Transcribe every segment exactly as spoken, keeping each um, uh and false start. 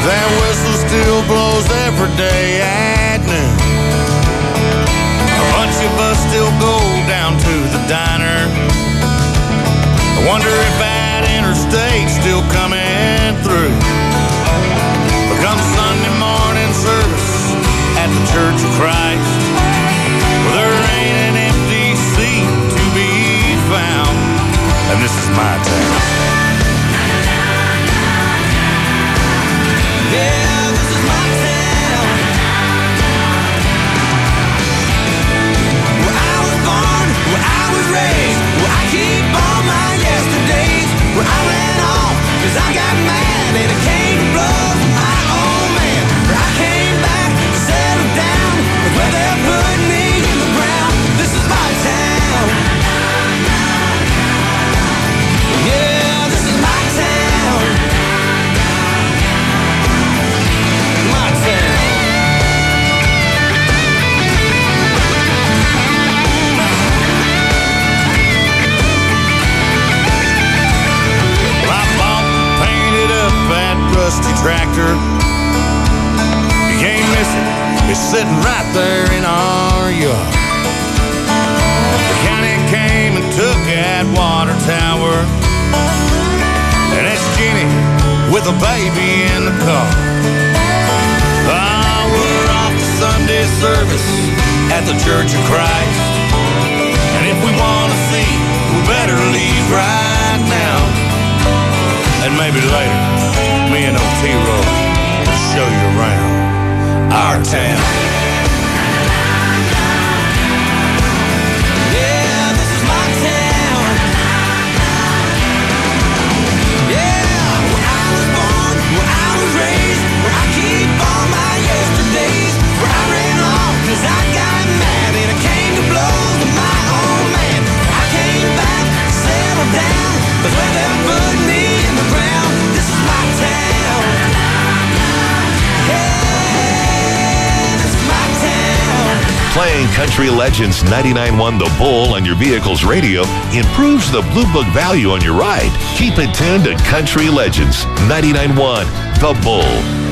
That whistle still blows every day at noon. A bunch of us still go down to the diner. I wonder if that interstate's still coming through. But come Sunday morning service at the Church of Christ, well, there ain't an empty seat to be found, and this is my town. Yeah, this is my town. Where I was born, where I was raised, where I keep all my yesterdays, where I ran off cause I got mad and it came to blows with my old man. Where I came back to settle down with where they put me in the ground. This is my town. Yeah, this is my town. My town. I bought and painted up that rusty tractor. You can't miss it. It's sitting right there in our yard. The county came and took that water tower, and it's Jenny with a baby in the car. Ah, we're off to Sunday service at the Church of Christ, and if we want to see, we better leave right now. And maybe later, me and Otero will show you around our town. Yeah, this is my town. Yeah, where I was born, where I was raised, where I keep all my yesterdays, where I ran off cause I got mad and it came to blows with my old man. I came back, settled down, but where they put me in the ground. This is my town. Yeah, this is my town. Playing Country Legends ninety-nine point one The Bull on your vehicle's radio improves the Blue Book value on your ride. Keep it tuned to Country Legends ninety-nine point one The Bull.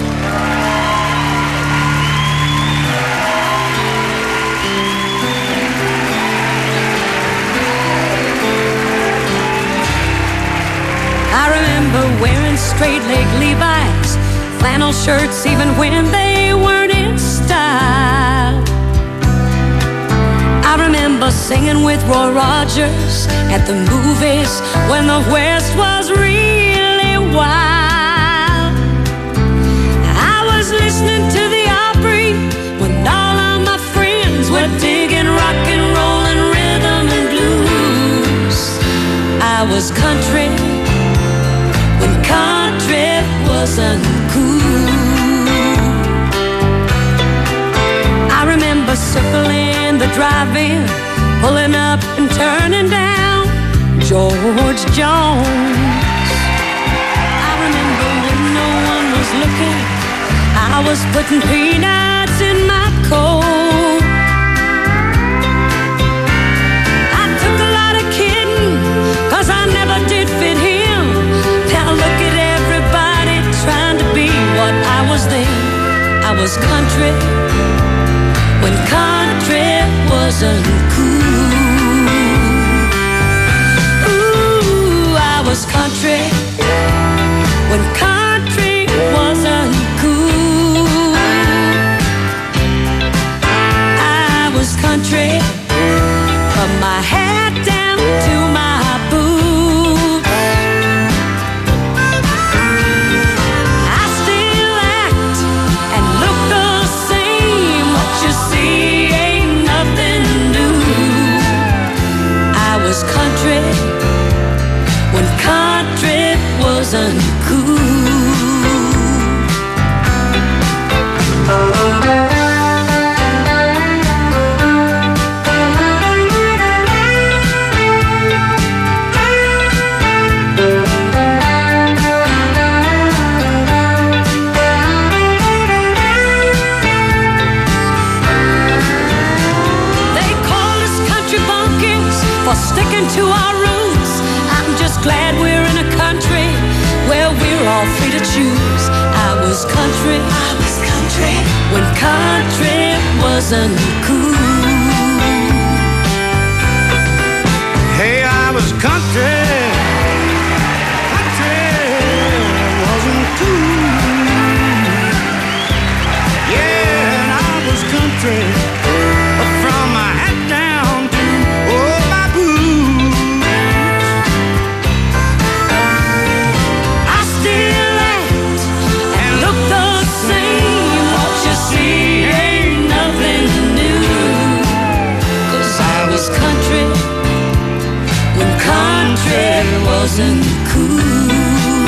I remember wearing straight leg Levi's, flannel shirts even when they weren't in style. I remember singing with Roy Rogers at the movies when the West was really wild. I was listening to the Opry when all of my friends were digging rock and roll and rhythm and blues. I was country when country wasn't cool. I remember circling the drive-in, pulling up and turning down George Jones. I remember when no one was looking, I was putting peanuts in my coat. I took a lot of kidding, cause I never did fit him. Now look at everybody trying to be what I was then. I was country when country wasn't cool. Ooh, I was country when country wasn't cool. I was country from my head down to my boots. I still act and look the same. What you see ain't nothing new. I was country when country wasn't cool. Sticking to our roots. I'm just glad we're in a country where we're all free to choose. I was was country. I was country. When country wasn't cool. Hey, I was country. Country wasn't cool. Yeah, and I was country. From my hat down to oh, my boots. I still act and look the same. What you see ain't nothing new. 'Cause I was country when country wasn't cool.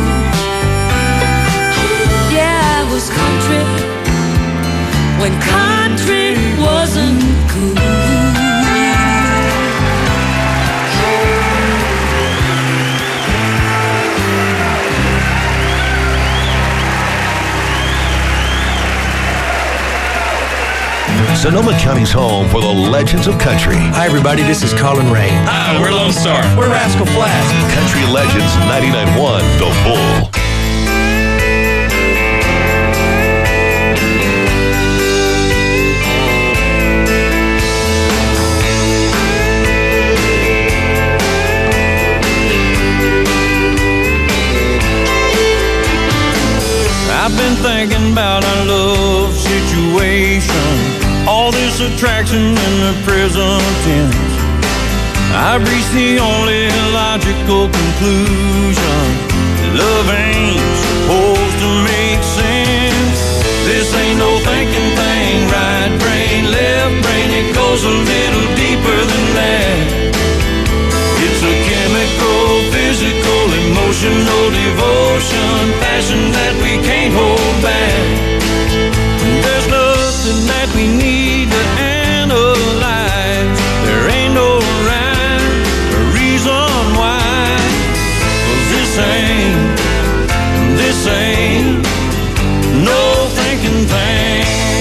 Yeah, I was country when country wasn't cool. Sonoma County's home for the legends of country. Hi, everybody. This is Colin Ray. Hi, we're Lone Star. We're Rascal Flatts. Country Legends ninety-nine point one, The Bull. I've been thinking about our love situation, all this attraction in the present tense. I've reached the only logical conclusion: love ain't supposed to make sense. This ain't no thinking thing, right brain, left brain, it goes a little deeper than that. It's a chemical, physical, emotional devotion, passion that we can't hold back. There's nothing that we need to analyze. There ain't no rhyme or reason why. 'Cause this ain't, this ain't no thinking thing.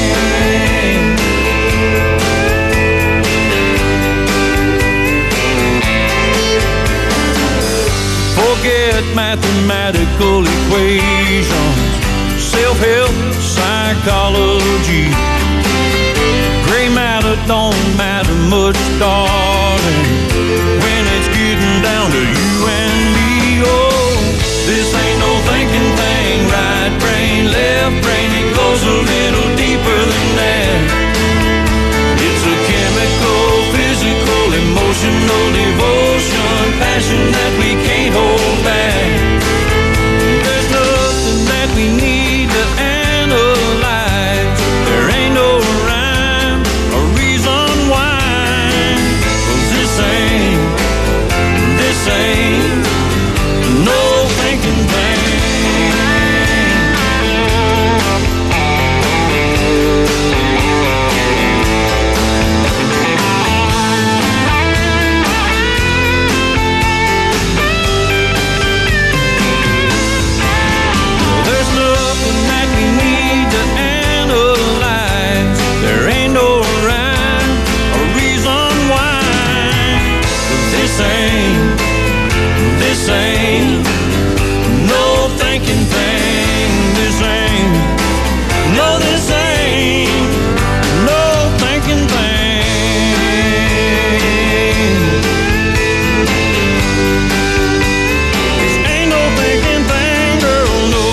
Forget mathematical equations, self-help, psychology. Gray matter don't matter much, darling, when it's getting down to you and me. Oh, this ain't no thinking thing, right brain, left brain, it goes a little deeper than that. It's a chemical, physical, emotional devotion, passion that we can't hold back. There's nothing that we need to analyze. There ain't no rhyme or reason why. 'Cause this ain't, this ain't no thinking thing. This ain't no thinking thing. This ain't, no, this ain't no thinking thing. This ain't no thinking thing, girl, no.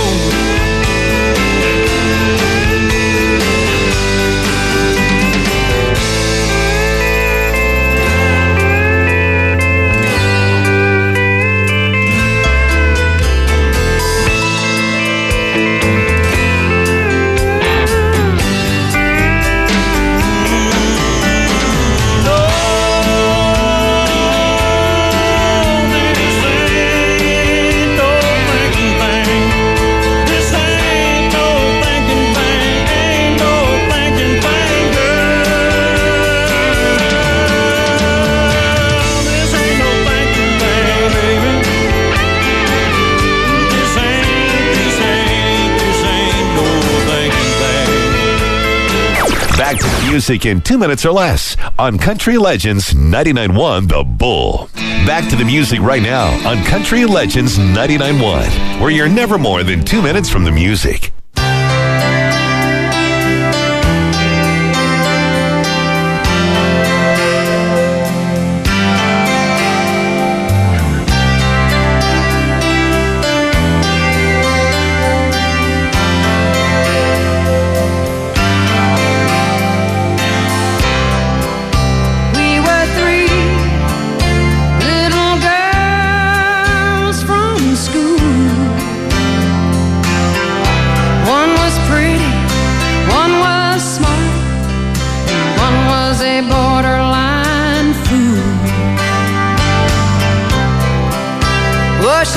Back to the music in two minutes or less on Country Legends ninety-nine point one The Bull. Back to the music right now on Country Legends ninety-nine point one, where you're never more than two minutes from the music.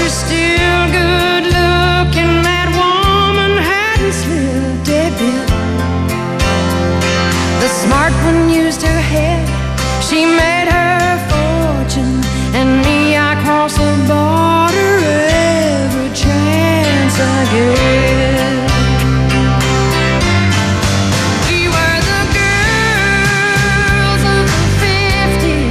she's still good looking. That woman hadn't slipped a bit. The smart one used her head. She made her fortune, and me, I cross the border every chance I get. We were the girls of the fifties,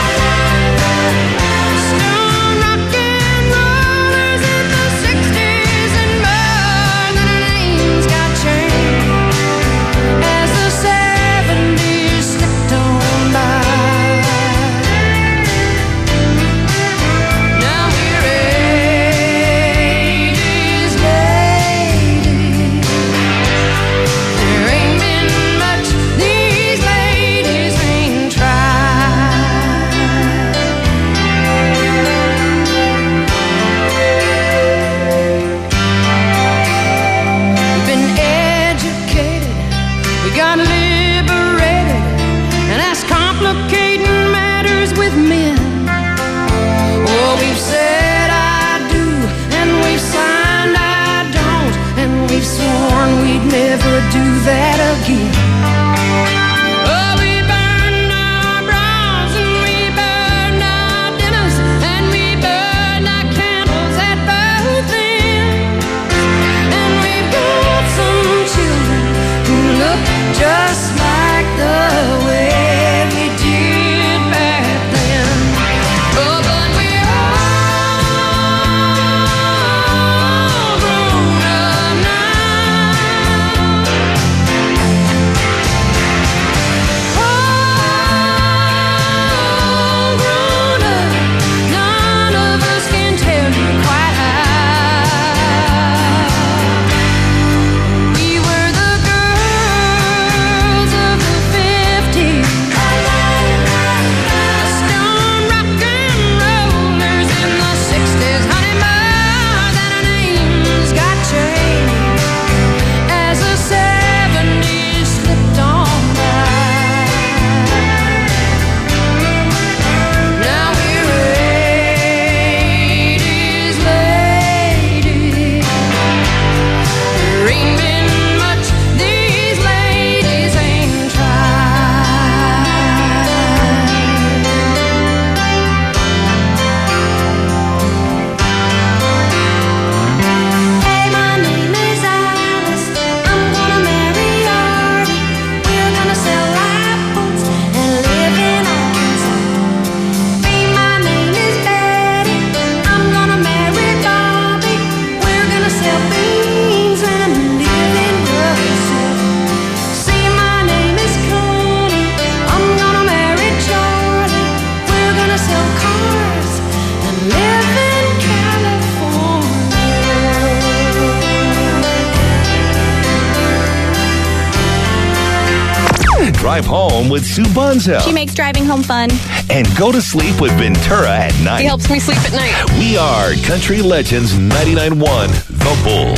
stone rock and rollers in the sixties, and more than our names got changed as the seventies slipped on by. Now we're eighties ladies. There ain't been much these ladies ain't tried. We've been educated, we got liberated, and that's complicating matters with men. Oh, we've said I do, and we've signed I don't, and we've sworn we'd never do that again. Oh, we burned our bras, and we burned our dinners, and we burned our candles at both ends. And we've got some children who look just like the way we did back then. Oh, but we're all grown up now. All grown up. None of us can tell you quite how. We were the girls of the fifties, stone rock and rollers in the sixties. Honey, more than our names got changed as the seventies slipped on by. Now we're eighties ladies. There ain't been much these ladies ain't tried. Hey, my name is Alice. I'm gonna marry Artie. We're gonna sell apples and live in Arkansas. Hey, my name is Betty. I'm gonna marry Bobby. We're gonna sell beans and live in Russell. See, my name is Connie. I'm gonna marry Charlie. We're gonna sell cars and live in California. Drive home with Sue Bunzel. She makes driving home fun. And go to sleep with Ventura at night. He helps me sleep at night. We are Country Legends ninety-nine point one, The Bull.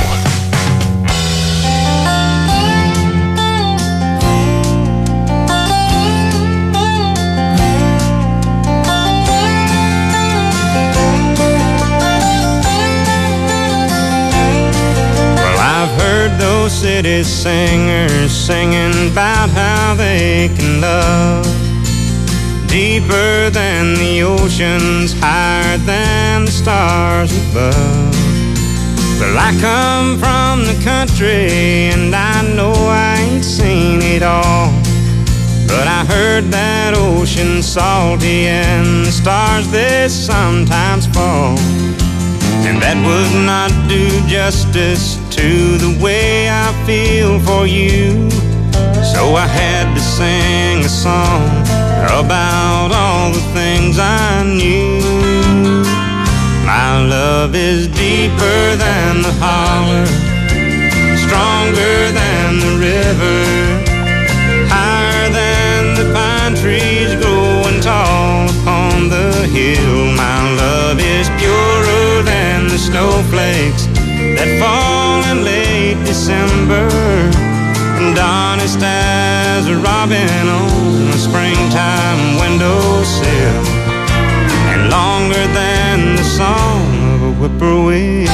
Well, I've heard those city singers singing about how they can love deeper than the oceans, higher than the stars above. Well, I come from the country, and I know I ain't seen it all, but I heard that ocean salty and the stars they sometimes fall. And that would not do justice to the way I feel for you. So I had to sing a song about all the things I knew. My love is deeper than the holler, stronger than the river, higher than the pine trees growing tall upon the hill. My love is purer than the snowflakes that fall in late December, and honest as a robin on a springtime windowsill, and longer than the song of a whippoorwill.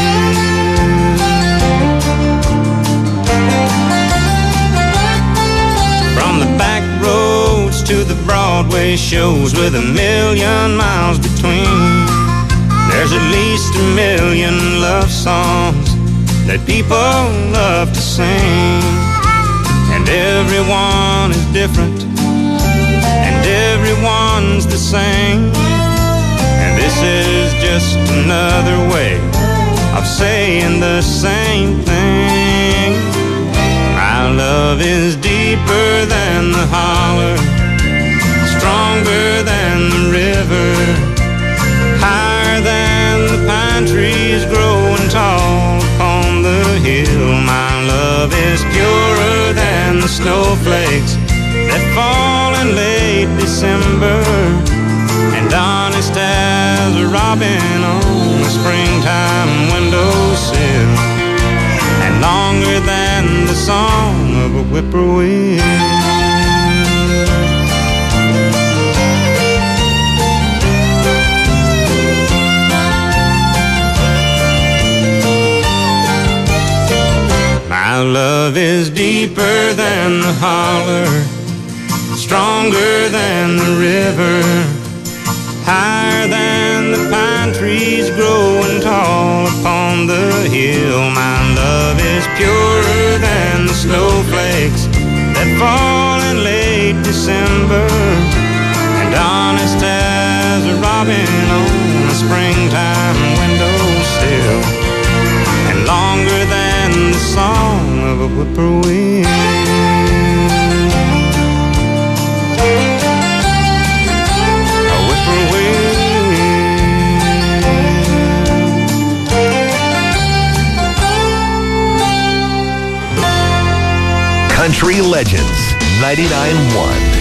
From the back roads to the Broadway shows with a million miles between, there's at least a million love songs that people love to sing. And everyone is different, and everyone's the same. And this is just another way of saying the same thing. My love is deeper than the holler, stronger than the river, higher than the pine trees growing tall upon the hill. My love is purer than the snowflakes that fall in late December, and honest as a robin on a springtime windowsill, and longer than the song of a whippoorwill. My love is deeper than the holler, stronger than the river, higher than the pine trees growing tall upon the hill. My love is purer than the snowflakes that fall in late December, and honest as a robin on a springtime windowsill, and longer than the song of a whippoorwill. A whippoorwill. Country Legends ninety-nine point one.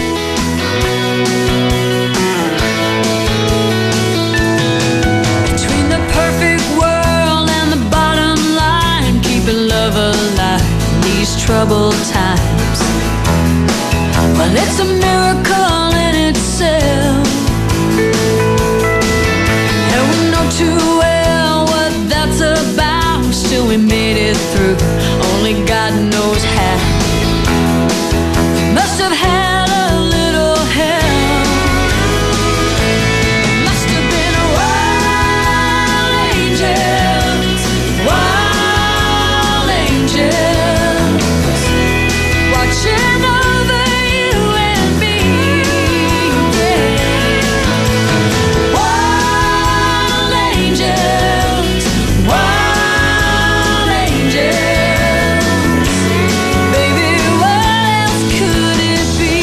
Troubled times, well, it's a miracle in itself, and we know too well what that's about. Still we made it through, only God knows how. We must have had a little help. It must have been a wild angels, wild angels, watching over you and me, yeah. Wild angels, wild angels, baby, what else could it be?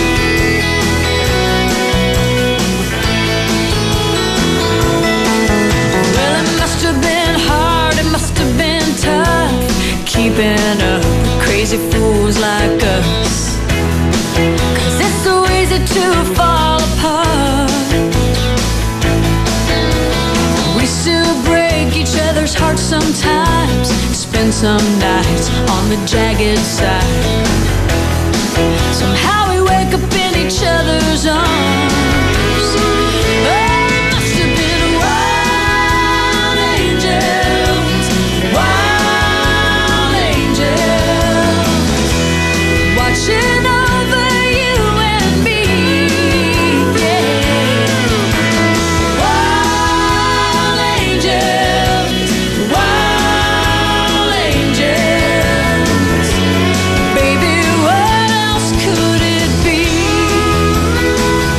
Well, it must have been hard, it must have been tough, keeping up with crazy fools like us, 'cause it's so easy to fall apart. We still break each other's hearts sometimes, spend some nights on the jagged side. Somehow we wake up in each other's arms. Oh, it must have been wild angels, wild angels, watching over you and me, yeah. Wild angels, wild angels, baby, what else could it be?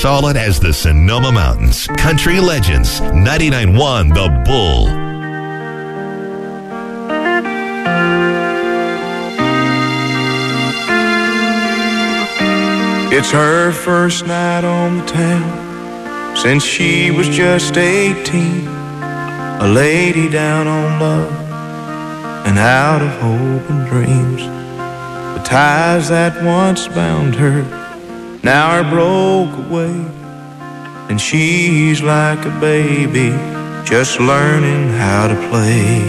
solid as the Sonoma Mountains. Country Legends, ninety-nine point one The Bull. It's her first night on the town since she was just eighteen. A lady down on love and out of hope and dreams. The ties that once bound her now are broke away, and she's like a baby just learning how to play.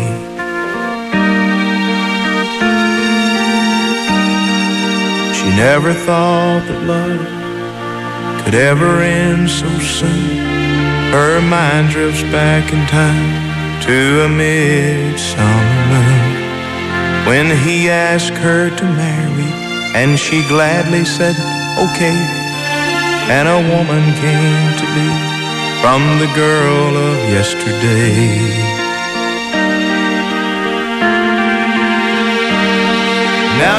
She never thought that love could ever end so soon. Her mind drifts back in time to a midsummer moon, when he asked her to marry and she gladly said okay, and a woman came to be from the girl of yesterday. Now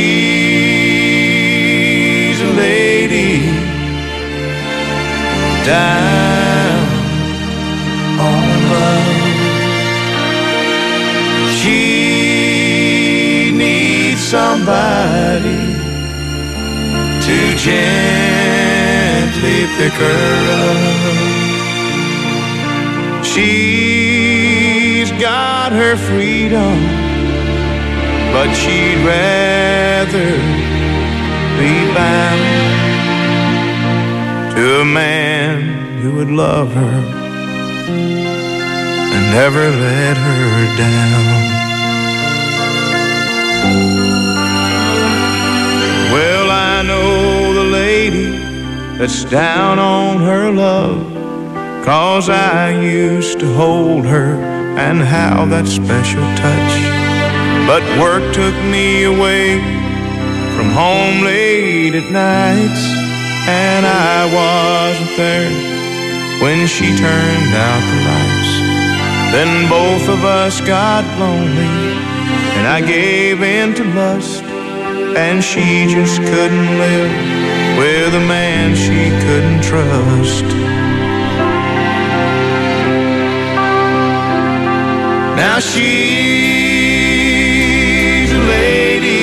she's a lady down on love. She needs somebody to gently pick her up. She's got her freedom, but she'd rather be bound to a man who would love her and never let her down. Well, I know the lady that's down on her love, 'cause I used to hold her and how that special touch. But work took me away from home late at nights, and I wasn't there when she turned out the lights. Then both of us got lonely, and I gave in to lust, and she just couldn't live with a man she couldn't trust. Now she's a lady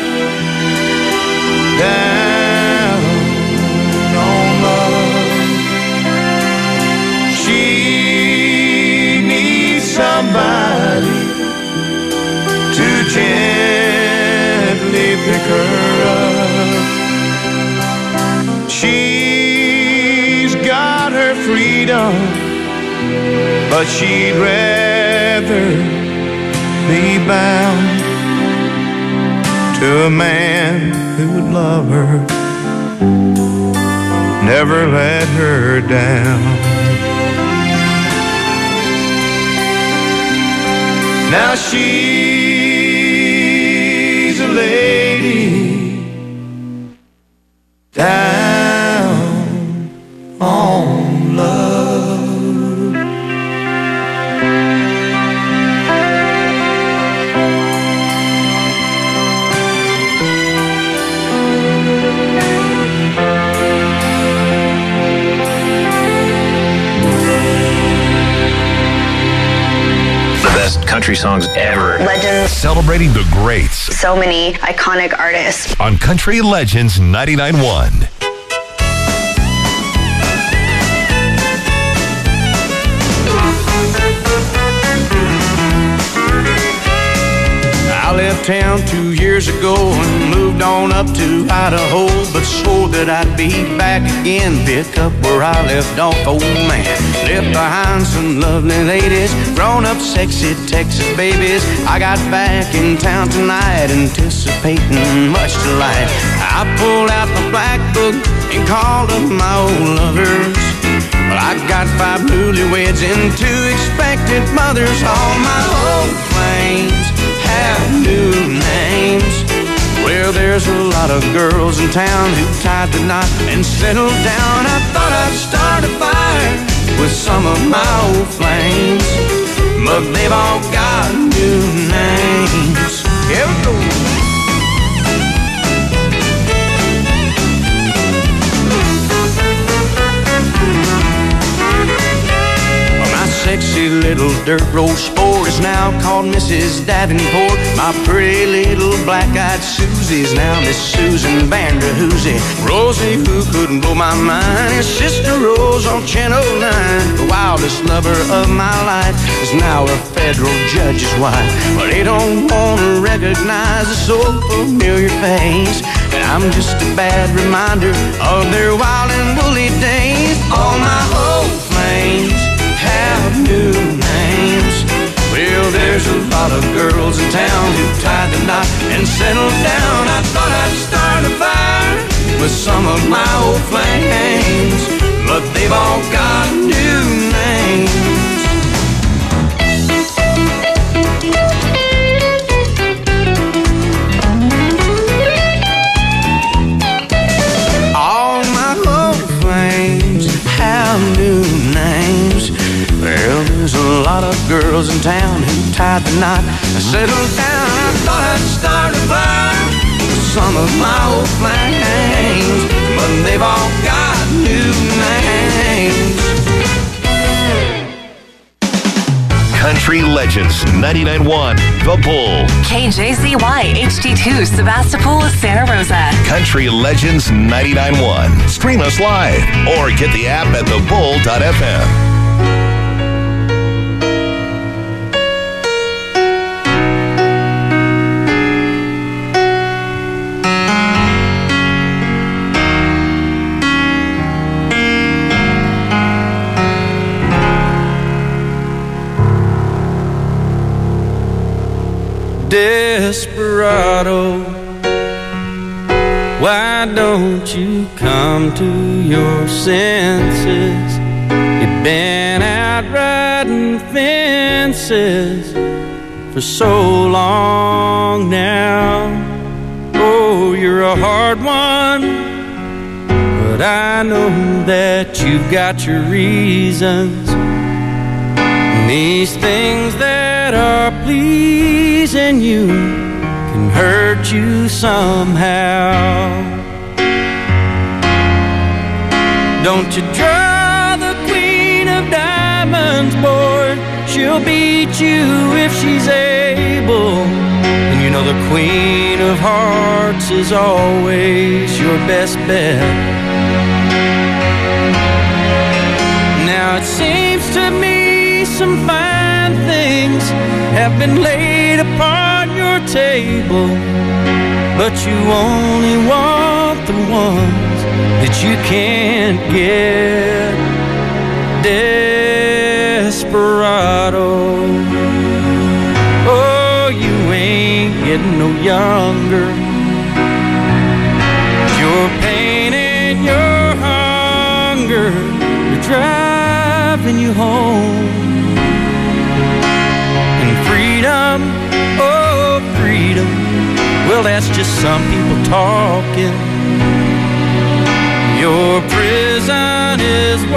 down on love. She needs somebody to gently pick her up. She's got her freedom, but she'd rather be bound to a man who would love her, never let her down. Now she's a lady down on love. Country songs ever. Legends. Celebrating the greats So many iconic artists. on Country Legends ninety-nine point one. I left town two years ago and moved on up to Idaho, but swore that I'd be back again, pick up where I left off, old man. Left behind some lovely ladies, grown-up sexy Texas babies. I got back in town tonight, anticipating much delight. I pulled out my black book and called up my old lovers. Well, I got five newlyweds and two expected mothers. All my old flames have new names. Well, there's a lot of girls in town who tied the knot and settled down. I thought I'd start a fire with some of my old flames, but they've all got new names. Here we go. pretty little dirt road sport is now called Missus Davenport. My pretty little black-eyed Susie's now Miss Susan Vanderhoosie. Rosie, who couldn't blow my mind, is Sister Rose on Channel nine. The wildest lover of my life is now a federal judge's wife. But they don't want to recognize a so familiar face, and I'm just a bad reminder of their wild and woolly days. All my old flames have new names. Well, there's a lot of girls in town who tied the knot and settled down. I thought I'd start a fire with some of my old flames, but they've all got new names. All my old flames have new names. Well, there's a lot of girls in town who tied the knot and settled down. I thought I'd start a fire with some of my old flames, but they've all got new names. Country Legends ninety-nine point one The Bull. K J Z Y H D two Sebastopol, Santa Rosa. Country Legends ninety-nine point one. Stream us live or get the app at the bull dot f m. Desperado, why don't you come to your senses? You've been out riding fences for so long now. Oh, you're a hard one, but I know that you've got your reasons. And these things that are pleasing you can hurt you somehow. Don't you draw the queen of diamonds, boy. She'll beat you if she's able. And you know the queen of hearts is always your best bet. Now it seems to me some fine things have been laid upon your table, but you only want the ones that you can't get. Desperado, oh, you ain't getting no younger. Your pain and your hunger are driving you home. And freedom, oh freedom, well that's just some people talking. Your prison is